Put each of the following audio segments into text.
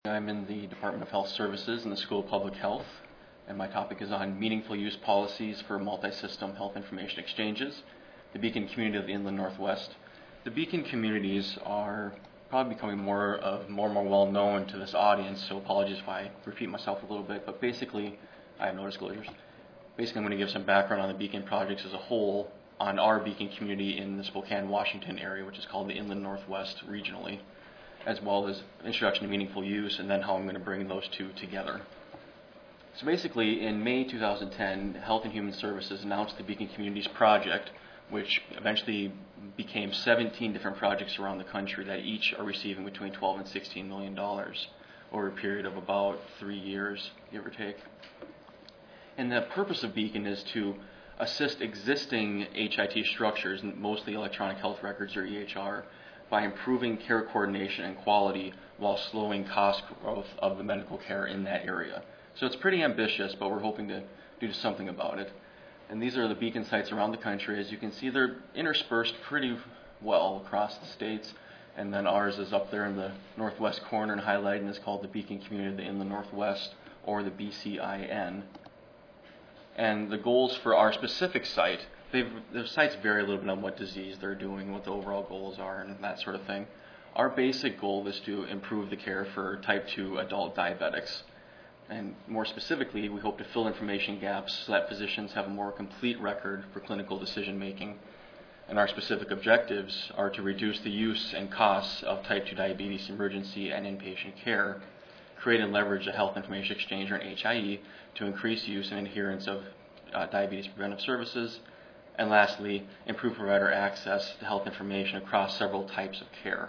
I'm in the Department of Health Services in the School of Public Health, and my topic is on meaningful use policies for multi-system health information exchanges, the Beacon community of the Inland Northwest. The Beacon communities are probably becoming more and more well known to this audience, so apologies if I repeat myself a little bit, but basically, I have no disclosures. Basically, I'm going to give some background on the Beacon projects as a whole, on our Beacon community in the Spokane, Washington area, which is called the Inland Northwest regionally, as well as introduction to meaningful use, and then how I'm going to bring those two together. So basically, in May 2010, Health and Human Services announced the Beacon Communities Project, which eventually became 17 different projects around the country that each are receiving between $12 and $16 million over a period of about 3 years, give or take. And the purpose of Beacon is to assist existing HIT structures, mostly electronic health records or EHR, by improving care coordination and quality while slowing cost growth of the medical care in that area. So it's pretty ambitious, but we're hoping to do something about it. And these are the Beacon sites around the country. As you can see, they're interspersed pretty well across the states. And then ours is up there in the northwest corner and highlighted, and is called the Beacon Community of the Inland Northwest, or the BCIN. And the goals for our specific site, the sites vary a little bit on what disease they're doing, what the overall goals are, and that sort of thing. Our basic goal is to improve the care for type 2 adult diabetics. And more specifically, we hope to fill information gaps so that physicians have a more complete record for clinical decision making. And our specific objectives are to reduce the use and costs of type 2 diabetes emergency and inpatient care, create and leverage a health information exchange, or an HIE, to increase use and adherence of diabetes preventive services, and lastly, improve provider access to health information across several types of care.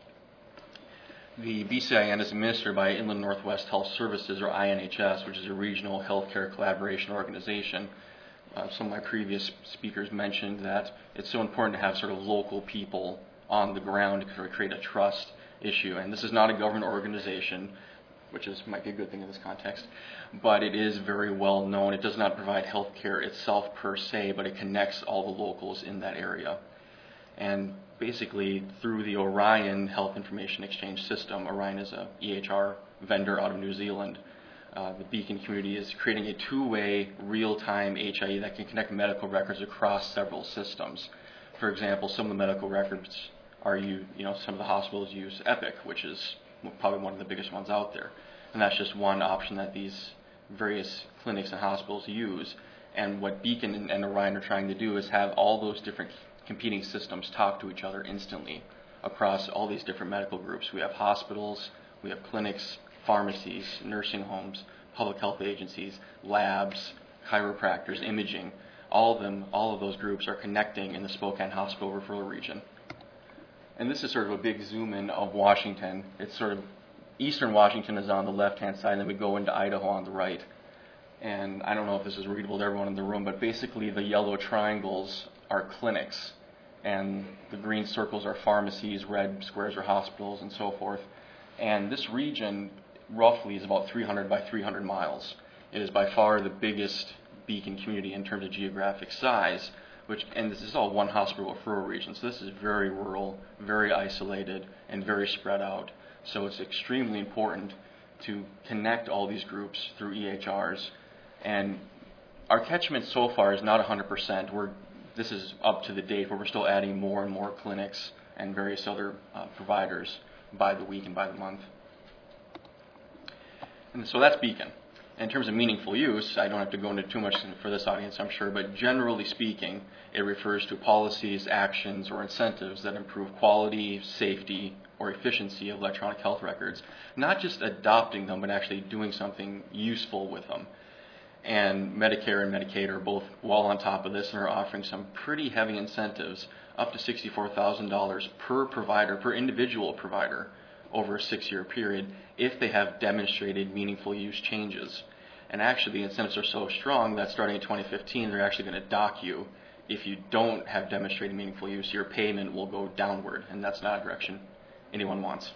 The BCIN is administered by Inland Northwest Health Services, or INHS, which is a regional healthcare collaboration organization. Some of my previous speakers mentioned that it's so important to have sort of local people on the ground to create a trust issue. And this is not a government organization, which might be a good thing in this context, but it is very well known. It does not provide health care itself per se, but it connects all the locals in that area. And basically, through the Orion Health Information Exchange System, Orion is a EHR vendor out of New Zealand, the Beacon community is creating a two-way, real-time HIE that can connect medical records across several systems. For example, some of the medical records are some of the hospitals use Epic, which is probably one of the biggest ones out there. And that's just one option that these various clinics and hospitals use. And what Beacon and Orion are trying to do is have all those different competing systems talk to each other instantly across all these different medical groups. We have hospitals, we have clinics, pharmacies, nursing homes, public health agencies, labs, chiropractors, imaging. All of those groups are connecting in the Spokane Hospital Referral Region. And this is sort of a big zoom in of Washington. It's sort of eastern Washington is on the left-hand side, and then we go into Idaho on the right. And I don't know if this is readable to everyone in the room, but basically the yellow triangles are clinics, and the green circles are pharmacies, red squares are hospitals, and so forth. And this region roughly is about 300 by 300 miles. It is by far the biggest Beacon community in terms of geographic size, and this is all one hospital referral region, so this is very rural, very isolated, and very spread out. So it's extremely important to connect all these groups through EHRs. And our catchment so far is not 100%. This is up to the date, but we're still adding more and more clinics and various other providers by the week and by the month. And so that's Beacon. In terms of meaningful use, I don't have to go into too much for this audience, I'm sure, but generally speaking, it refers to policies, actions, or incentives that improve quality, safety, or efficiency of electronic health records. Not just adopting them, but actually doing something useful with them. And Medicare and Medicaid are both well on top of this and are offering some pretty heavy incentives, up to $64,000 per provider, per individual provider, over a 6-year period, if they have demonstrated meaningful use changes. And actually, the incentives are so strong that starting in 2015, they're actually going to dock you. If you don't have demonstrated meaningful use, your payment will go downward, and that's not a direction anyone wants.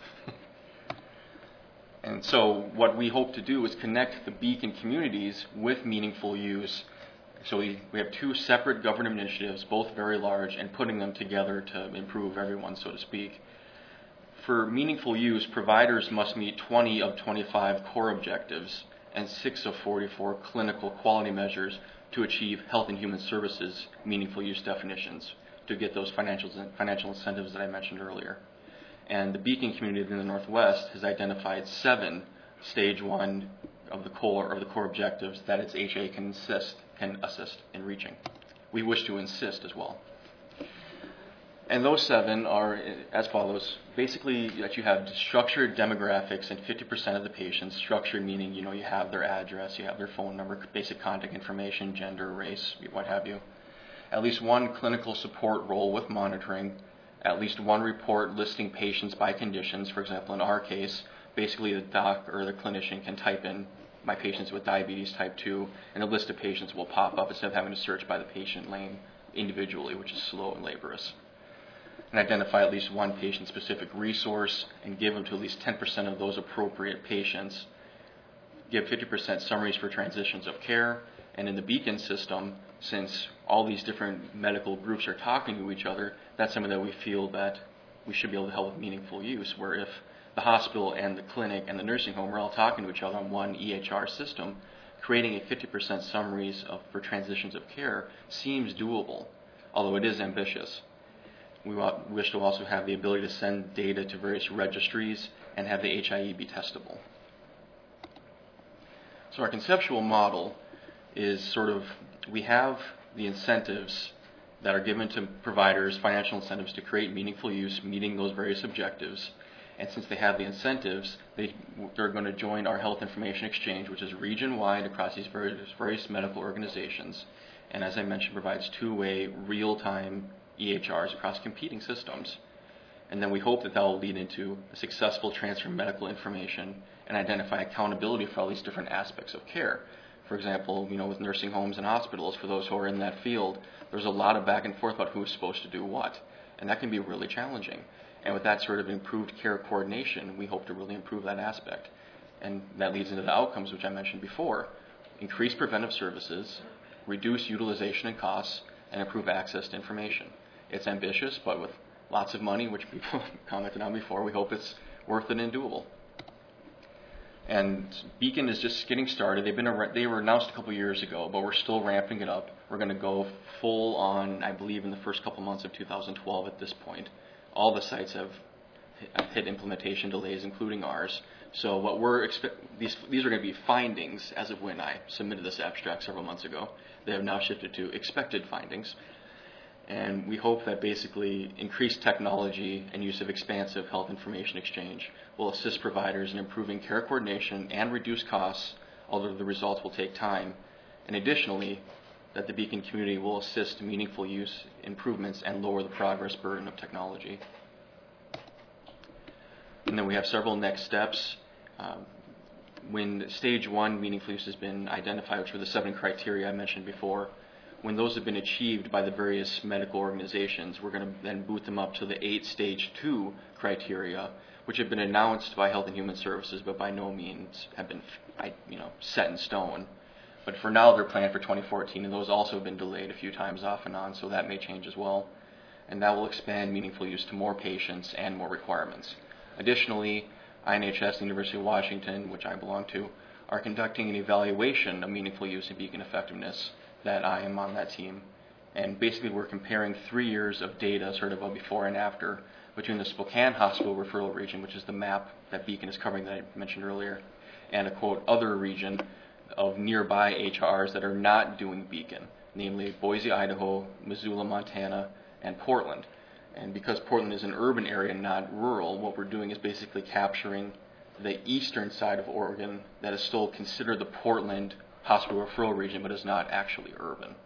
And so what we hope to do is connect the Beacon communities with meaningful use. So we have two separate government initiatives, both very large, and putting them together to improve everyone, so to speak. For meaningful use, providers must meet 20 of 25 core objectives and 6 of 44 clinical quality measures to achieve Health and Human Services meaningful use definitions, to get those financial incentives that I mentioned earlier. And the Beacon community in the Northwest has identified 7 stage 1 of the core objectives that its HA can assist in reaching. We wish to insist as well. And those 7 are as follows. Basically, that you have structured demographics in 50% of the patients. Structured meaning, you have their address, you have their phone number, basic contact information, gender, race, what have you. At least 1 clinical support role with monitoring. At least 1 report listing patients by conditions. For example, in our case, basically the doc or the clinician can type in my patients with diabetes type 2, and a list of patients will pop up instead of having to search by the patient name individually, which is slow and laborious. And identify at least 1 patient-specific resource and give them to at least 10% of those appropriate patients. Give 50% summaries for transitions of care. And in the Beacon system, since all these different medical groups are talking to each other, that's something that we feel that we should be able to help with meaningful use, where if the hospital and the clinic and the nursing home are all talking to each other on one EHR system, creating a 50% summaries for transitions of care seems doable, although it is ambitious. We wish to also have the ability to send data to various registries and have the HIE be testable. So our conceptual model is we have the incentives that are given to providers, financial incentives to create meaningful use, meeting those various objectives. And since they have the incentives, they're going to join our health information exchange, which is region-wide across these various medical organizations. And as I mentioned, provides 2-way real-time EHRs across competing systems. And then we hope that will lead into a successful transfer of medical information and identify accountability for all these different aspects of care. For example, with nursing homes and hospitals, for those who are in that field, there's a lot of back and forth about who's supposed to do what. And that can be really challenging. And with that sort of improved care coordination, we hope to really improve that aspect. And that leads into the outcomes, which I mentioned before. Increase preventive services, reduce utilization and costs, and improve access to information. It's ambitious, but with lots of money, which people commented on before, we hope it's worth it and doable. And Beacon is just getting started. They were announced a couple years ago, but we're still ramping it up. We're going to go full on, I believe, in the first couple months of 2012 at this point. All the sites have hit implementation delays, including ours. So what these are going to be findings as of when I submitted this abstract several months ago. They have now shifted to expected findings. And we hope that basically increased technology and use of expansive health information exchange will assist providers in improving care coordination and reduce costs, although the results will take time. And additionally, that the Beacon community will assist meaningful use improvements and lower the progress burden of technology. And then we have several next steps. When stage 1 meaningful use has been identified, which were the 7 criteria I mentioned before, when those have been achieved by the various medical organizations, we're going to then boot them up to the 8 stage 2 criteria, which have been announced by Health and Human Services, but by no means have been set in stone. But for now, they're planned for 2014, and those also have been delayed a few times off and on, so that may change as well. And that will expand meaningful use to more patients and more requirements. Additionally, INHS, the University of Washington, which I belong to, are conducting an evaluation of meaningful use and Beacon effectiveness that I am on that team. And basically we're comparing 3 years of data, sort of a before and after, between the Spokane Hospital referral region, which is the map that Beacon is covering that I mentioned earlier, and a quote other region of nearby HRs that are not doing Beacon, namely Boise, Idaho, Missoula, Montana, and Portland. And because Portland is an urban area, not rural, what we're doing is basically capturing the eastern side of Oregon that is still considered the Portland hospital referral region, but is not actually urban.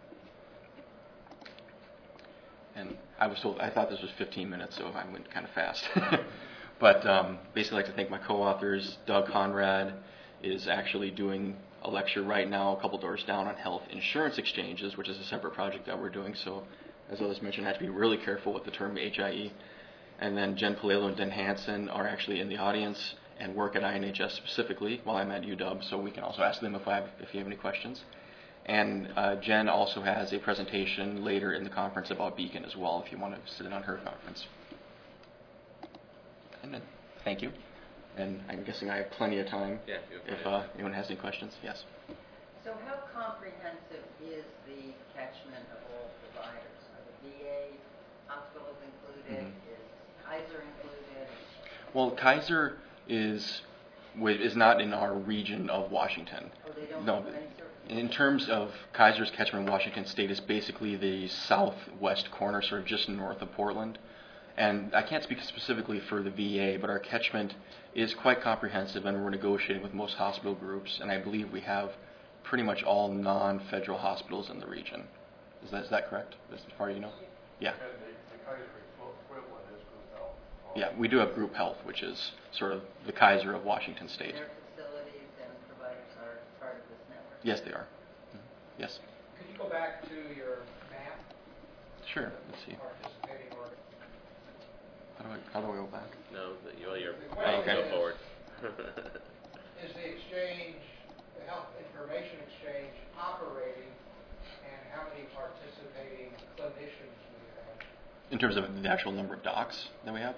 And I thought this was 15 minutes, so I went kind of fast. But basically, I'd like to thank my co-authors. Doug Conrad is actually doing a lecture right now, a couple doors down, on health insurance exchanges, which is a separate project that we're doing. So, as others mentioned, I have to be really careful with the term HIE. And then Jen Palelo and Den Hansen are actually in the audience and work at INHS specifically while I'm at UW, so we can also ask them if you have any questions. And Jen also has a presentation later in the conference about Beacon as well, if you want to sit in on her conference. And then, thank you. And I'm guessing I have plenty of time. Yeah. If anyone has any questions, yes. So how comprehensive is the catchment of all providers? Are the VA hospitals included? Is Kaiser included? Well, Kaiser is not in our region of Washington. Oh, they don't No. have any service? In terms of Kaiser's catchment in Washington State, is basically the southwest corner, sort of just north of Portland. And I can't speak specifically for the VA, but our catchment is quite comprehensive, and we're negotiating with most hospital groups, and I believe we have pretty much all non-federal hospitals in the region. Is that correct, as far as you know? Yeah. And the Kaiser equivalent is group health. Yeah, we do have group health, which is sort of the Kaiser of Washington State. Their facilities and providers are part of this network? Yes, they are. Yes. Could you go back to your map? Sure. Let's see. Participating or How do I go back? No, you're Okay. go forward. is the exchange, the health information exchange, operating, and how many participating clinicians do you have? In terms of the actual number of docs that we have,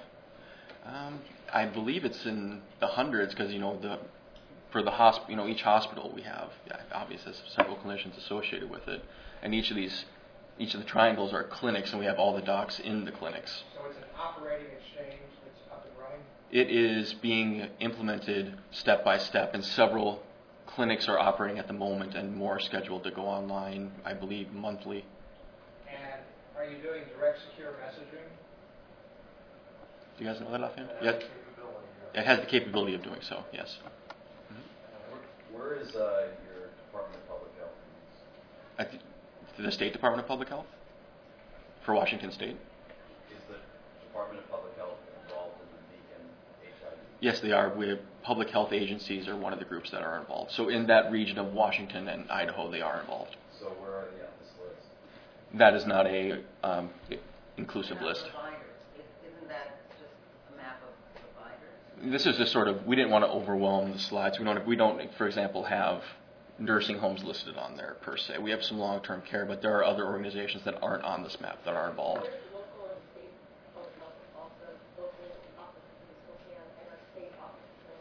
I believe it's in the hundreds because for the hospital, each hospital we have, obviously has several clinicians associated with it, and each of the triangles are clinics, and we have all the docs in the clinics. So it's an operating exchange that's up and running? It is being implemented step by step, and several clinics are operating at the moment, and more are scheduled to go online, I believe, monthly. And are you doing direct secure messaging? Do you guys know that offhand? And Yeah, that's capability, yeah. it has the capability of doing so. Yes. Where is your Department of Public Health? At the State Department of Public Health for Washington State. Is the Department of Public Health involved in the Beacon HIV? Yes, they are. Public health agencies are one of the groups that are involved. So in that region of Washington and Idaho, they are involved. So where are they on this list? That is not a inclusive Not list. providers. Isn't that just a map of providers? This is just sort of, we didn't want to overwhelm the slides. We don't, for example, have nursing homes listed on there per se. We have some long-term care, but there are other organizations that aren't on this map that are involved. Local and state public health also, local offices in Spokane and our state office in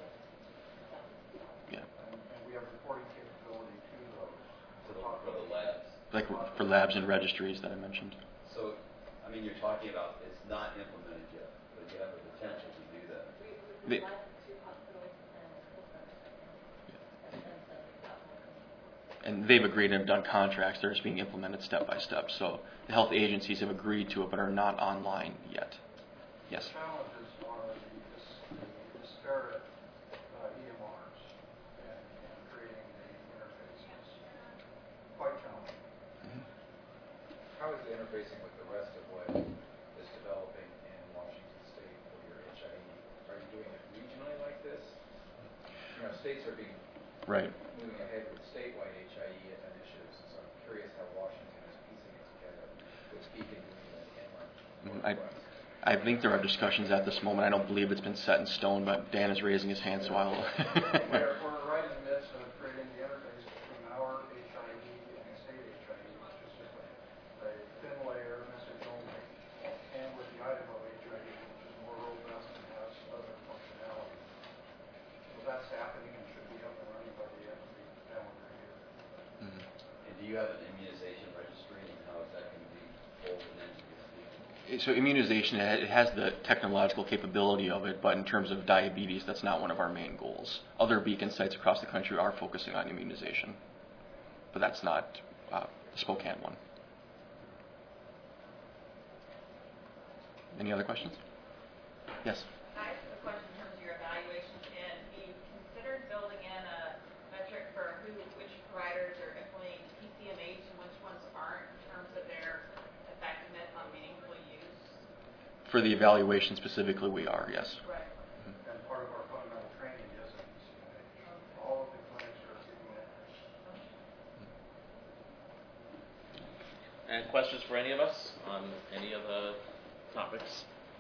Illinois. Yeah, And we have reporting capability to those. For the labs. like for labs and registries that I mentioned. So, I mean, you're talking about it's not implemented yet, but you have the potential to do that. The- We led two hospitals and school centers right now. And so we've got more. And they've agreed and have done contracts. They're just being implemented step by step. So the health agencies have agreed to it, but are not online yet. Yes. Challenges are the disparate EMRs and creating the interfaces. Quite challenging. How is the interfacing with the rest of what is developing in Washington State for your HIE? Are you doing it regionally like this? States are Right. moving ahead with statewide HIE initiatives, so I'm curious how Washington is piecing it together with Beacon doing the inland northwest. I think there are discussions at this moment. I don't believe it's been set in stone, but Dan is raising his hand, so I'll. We're right in the midst of creating the interface between our HIE and state HIE, which is just a thin layer message only, and with the Idaho HIE, which is more robust and has other functionality. So that's happening and should be up and running by the end of the calendar year. And do you have an immunization registry, and how is that going to be folded into this Beacon? So immunization, it has the technological capability of it, but in terms of diabetes, that's not one of our main goals. Other Beacon sites across the country are focusing on immunization, but that's not the Spokane one. Any other questions? Yes. I have a question in terms of your evaluations, and you considered building in a metric for which providers are implementing PCMH and which ones aren't in terms of their effectiveness on meaningful use? For the evaluation specifically, we are, yes. Right. And part of our fundamental training is in PCMH. All of the clinics are getting that. And questions for any of us on any of the topics?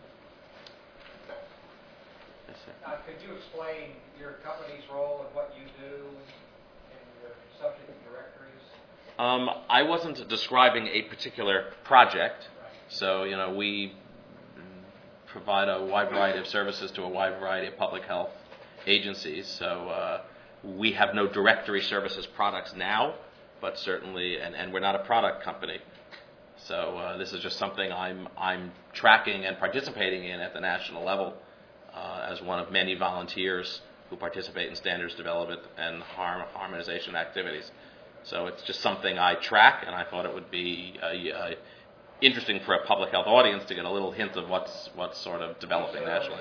Yes, sir. Could you explain your company's role and what you do in your subject directories? I wasn't describing a particular project, so we provide a wide variety of services to a wide variety of public health agencies. So we have no directory services products now, but certainly, and we're not a product company. So this is just something I'm tracking and participating in at the national level as one of many volunteers who participate in standards development and harmonization activities. So it's just something I track, and I thought it would be interesting for a public health audience to get a little hint of what's sort of developing nationally.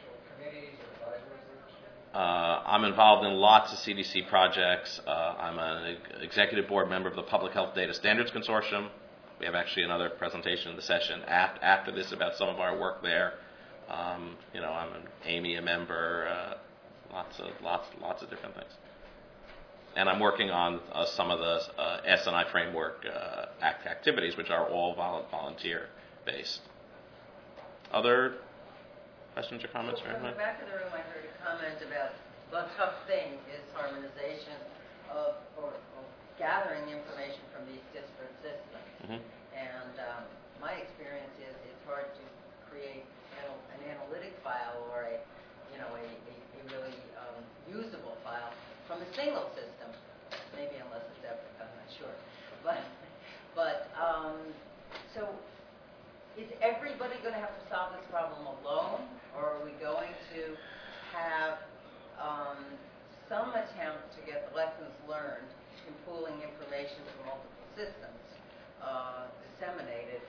I'm involved in lots of CDC projects. I'm an executive board member of the Public Health Data Standards Consortium. We have actually another presentation in the session after this about some of our work there. I'm an AMI member, lots of different things. And I'm working on some of the S&I framework activities, which are all volunteer-based. Other questions or comments? From the back of the room, I heard a comment about the tough thing is harmonization or gathering information from these disparate systems. Mm-hmm. And my experience is it's hard to create an analytic file or a really usable file from a single system. Maybe unless it's Epic, I'm not sure. But so is everybody going to have to solve this problem alone, or are we going to have some attempt to get the lessons learned in pooling information from multiple systems disseminated?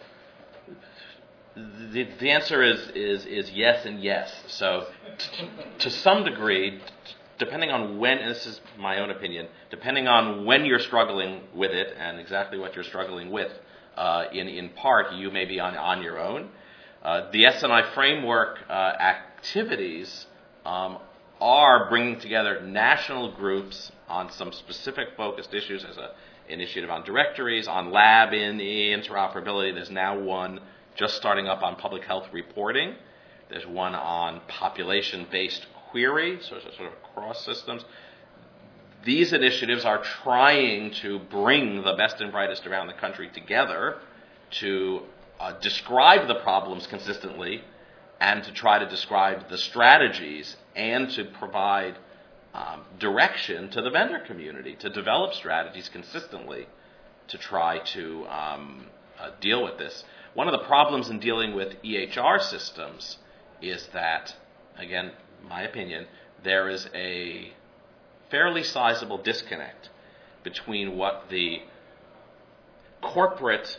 The answer is yes and yes. So to some degree, depending on when, and this is my own opinion, depending on when you're struggling with it and exactly what you're struggling with, in part, you may be on your own. The S&I framework activities are bringing together national groups on some specific focused issues. There's an initiative on directories, on lab interoperability. There's now one just starting up on public health reporting. There's one on population-based query, so it's sort of across systems. These initiatives are trying to bring the best and brightest around the country together to describe the problems consistently and to try to describe the strategies and to provide direction to the vendor community to develop strategies consistently to try to deal with this. One of the problems in dealing with EHR systems is that, again, my opinion, there is a fairly sizable disconnect between what the corporate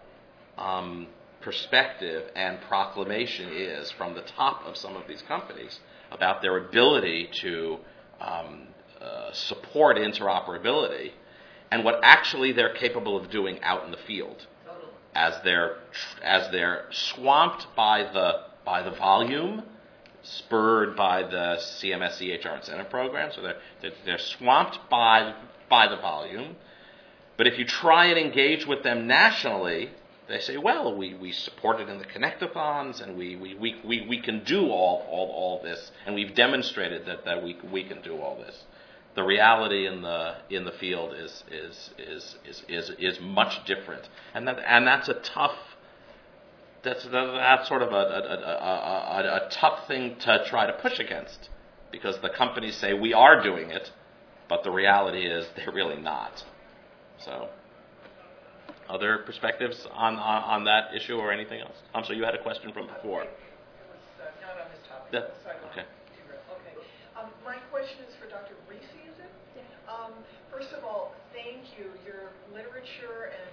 perspective and proclamation is from the top of some of these companies about their ability to support interoperability and what actually they're capable of doing out in the field as they're swamped by the volume spurred by the CMS EHR incentive program, so they're swamped by the volume. But if you try and engage with them nationally, they say, well, we support it in the Connectathons, and we can do all this, and we've demonstrated that we can do all this. The reality in the field is much different, and that's a tough. That's sort of a tough thing to try to push against, because the companies say we are doing it, but the reality is they're really not. So, other perspectives on that issue or anything else? So you had a question from before. It was not on this topic. Yeah. So I won't Okay. derail. Okay. My question is for Dr. Reese, is it? Yeah. First of all, thank you. Your literature and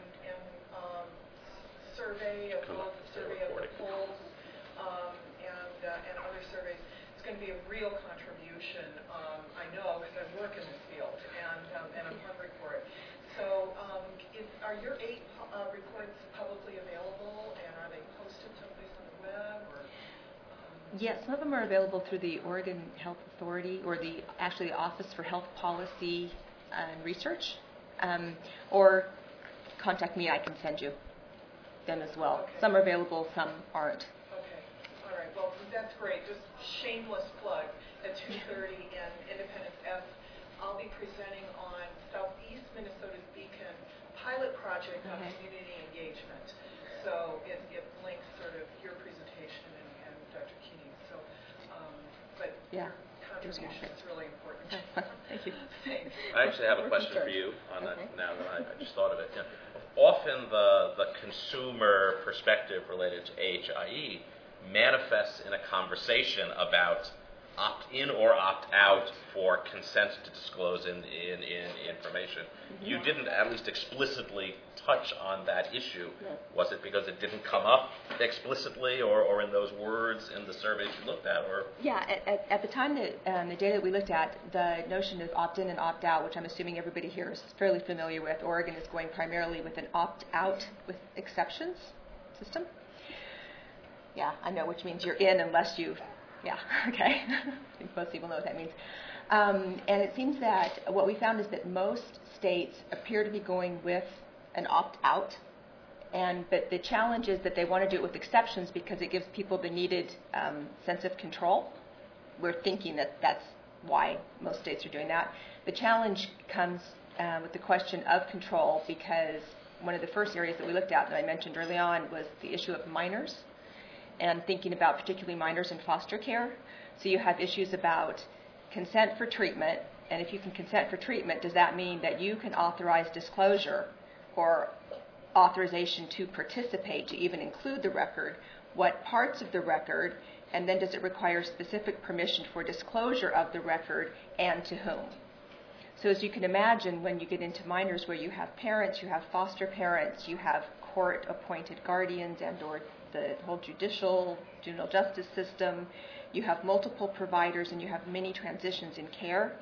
survey of both the survey of the polls and other surveys is going to be a real contribution. I know because I work in this field and I'm hungry for it. So, are your 8 reports publicly available, and are they posted someplace on the web? Or, Yes, some of them are available through the Oregon Health Authority or the Office for Health Policy and Research, or contact me. I can send you them as well. Okay. Some are available, some aren't. Okay, all right. Well, that's great. Just shameless plug at 2:30 in Independence F. I'll be presenting on Southeast Minnesota's Beacon pilot project on community engagement. So it links sort of your presentation and Yeah. contribution is really important. Thank you. Thanks. I actually have a question for you on that Okay. now that I just thought of it. Often the consumer perspective related to AHIE manifests in a conversation about opt-in or opt-out for consent to disclose in information. You didn't at least explicitly touch on that issue. No. Was it because it didn't come up explicitly or in those words in the surveys you looked at? Or Yeah, at the time that the data that we looked at, the notion of opt-in and opt-out, which I'm assuming everybody here is fairly familiar with, Oregon is going primarily with an opt-out with exceptions system. Yeah, I know, which means you're in unless you, yeah, okay. I think most people know what that means. And it seems that what we found is that most states appear to be going with an opt-out, but the challenge is that they want to do it with exceptions because it gives people the needed sense of control. We're thinking that that's why most states are doing that. The challenge comes with the question of control because one of the first areas that we looked at that I mentioned early on was the issue of minors and thinking about particularly minors in foster care. So you have issues about consent for treatment, and if you can consent for treatment, does that mean that you can authorize disclosure or authorization to participate, to even include the record, what parts of the record, and then does it require specific permission for disclosure of the record and to whom? So as you can imagine, when you get into minors where you have parents, you have foster parents, you have court-appointed guardians and or the whole juvenile justice system, you have multiple providers and you have many transitions in care.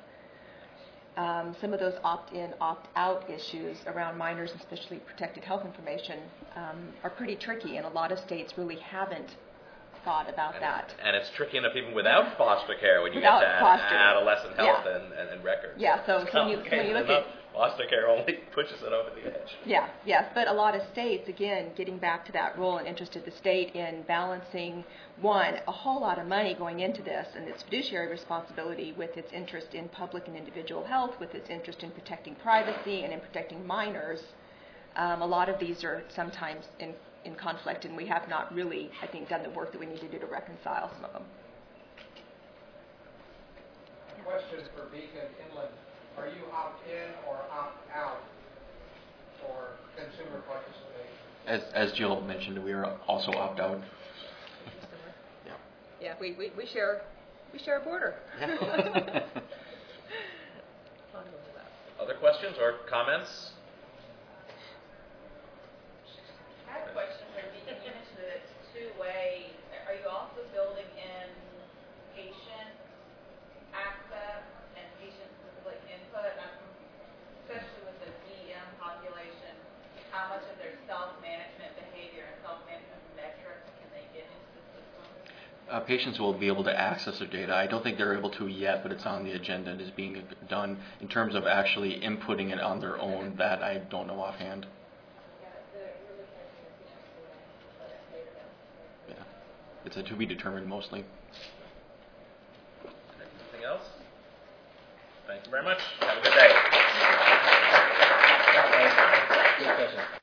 Some of those opt-in, opt-out issues around minors, and especially protected health information, are pretty tricky, and a lot of states really haven't thought about that. And it's tricky enough even without foster care when you Without get to foster. adolescent health Yeah. and records. Yeah, so It's when you complicated look enough. at... Foster care only pushes it over the edge. Yeah, yes, but a lot of states, again, getting back to that role and interest of the state in balancing, one, a whole lot of money going into this and its fiduciary responsibility with its interest in public and individual health, with its interest in protecting privacy and in protecting minors. A lot of these are sometimes in conflict, and we have not really, I think, done the work that we need to do to reconcile some of them. Question for Beacon Inland. Are you opt-in or opt-out for consumer participation? As Jill mentioned, we are also opt-out. Yeah, we share a border. Other questions or comments? I have a question for Beacon. You mentioned that it's two-way. Are you also building in patient access and patient-specific input? Especially with the DEM population, how much of their self-management behavior and self-management metrics can they get into the system? Patients will be able to access their data. I don't think they're able to yet, but it's on the agenda and is being done. In terms of actually inputting it on their own, that I don't know offhand. Yeah, it's a to be determined mostly. Anything else? Thank you very much. Have a good day. Good question.